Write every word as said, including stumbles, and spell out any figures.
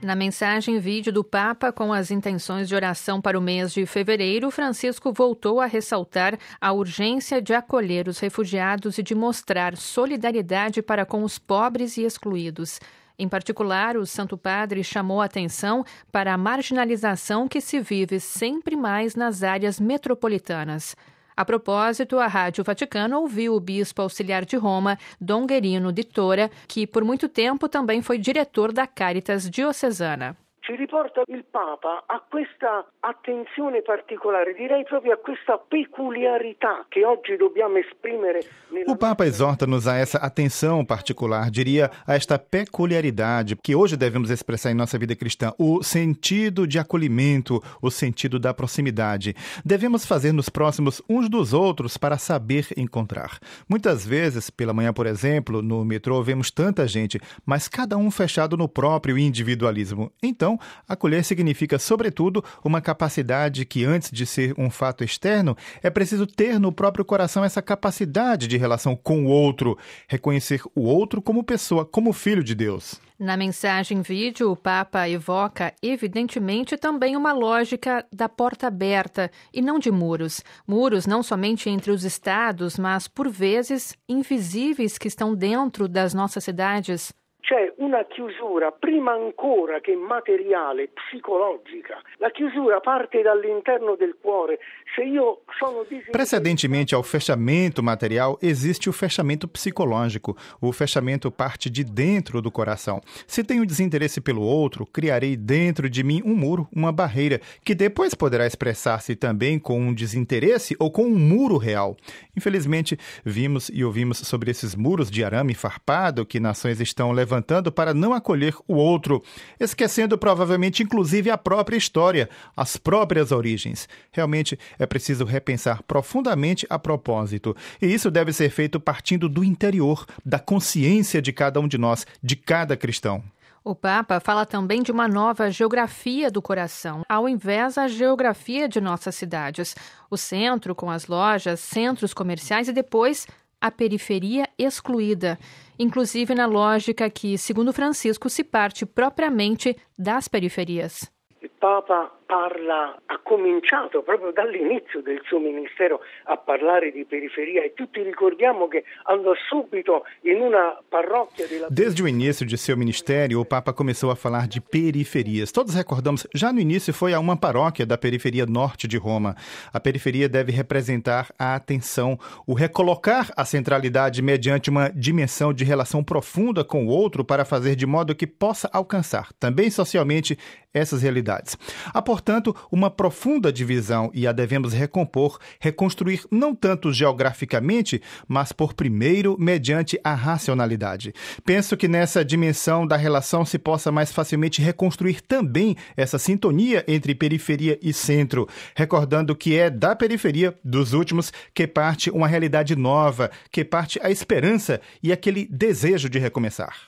Na mensagem vídeo do Papa com as intenções de oração para o mês de fevereiro, Francisco voltou a ressaltar a urgência de acolher os refugiados e de mostrar solidariedade para com os pobres e excluídos. Em particular, o Santo Padre chamou a atenção para a marginalização que se vive sempre mais nas áreas metropolitanas. A propósito, a Rádio Vaticano ouviu o bispo auxiliar de Roma, Dom Guerino di Tora, que por muito tempo também foi diretor da Caritas diocesana. Ci riporta il Papa a questa attenzione particolare, direi proprio a questa peculiarità che oggi dobbiamo esprimere. O Papa exorta-nos a essa atenção particular, diria a esta peculiaridade que hoje devemos expressar em nossa vida cristã, o sentido de acolhimento, o sentido da proximidade. Devemos fazer-nos próximos uns dos outros para saber encontrar. Muitas vezes, pela manhã, por exemplo, no metrô vemos tanta gente, mas cada um fechado no próprio individualismo. Então, acolher significa, sobretudo, uma capacidade que, antes de ser um fato externo, é preciso ter no próprio coração essa capacidade de relação com o outro, reconhecer o outro como pessoa, como filho de Deus. Na mensagem vídeo, o Papa evoca, evidentemente, também uma lógica da porta aberta e não de muros. Muros não somente entre os estados, mas, por vezes, invisíveis que estão dentro das nossas cidades. C'è una chiusura prima ancora che materiale, psicologica. La chiusura parte dall'interno del cuore. Se io sono disinteressato... Precedentemente ao fechamento material, existe o fechamento psicológico. O fechamento parte de dentro do coração. Se tenho desinteresse pelo outro, criarei dentro de mim um muro, uma barreira, que depois poderá expressar-se também com um desinteresse ou com um muro real. Infelizmente, vimos e ouvimos sobre esses muros de arame farpado que nações estão levantando para não acolher o outro, esquecendo provavelmente inclusive a própria história, as próprias origens. Realmente é preciso repensar profundamente a propósito. E isso deve ser feito partindo do interior, da consciência de cada um de nós, de cada cristão. O Papa fala também de uma nova geografia do coração, ao invés da geografia de nossas cidades. O centro com as lojas, centros comerciais e depois a periferia excluída, inclusive na lógica que, segundo Francisco, se parte propriamente das periferias. Il Papa parla, ha cominciato proprio dall'inizio del suo ministero a parlare di periferia e tutti ricordiamo che andò subito in una parrocchia della... Desde o início de seu ministério, o Papa começou a falar de periferias. Todos recordamos, já no início foi a uma paróquia da periferia norte de Roma. A periferia deve representar a atenção, o recolocar a centralidade mediante uma dimensão de relação profunda com o outro para fazer de modo que possa alcançar, também socialmente, essas realidades. Há, portanto, uma profunda divisão e a devemos recompor, reconstruir não tanto geograficamente, mas por primeiro mediante a racionalidade. Penso que nessa dimensão da relação se possa mais facilmente reconstruir também essa sintonia entre periferia e centro, recordando que é da periferia, dos últimos, que parte uma realidade nova, que parte a esperança e aquele desejo de recomeçar.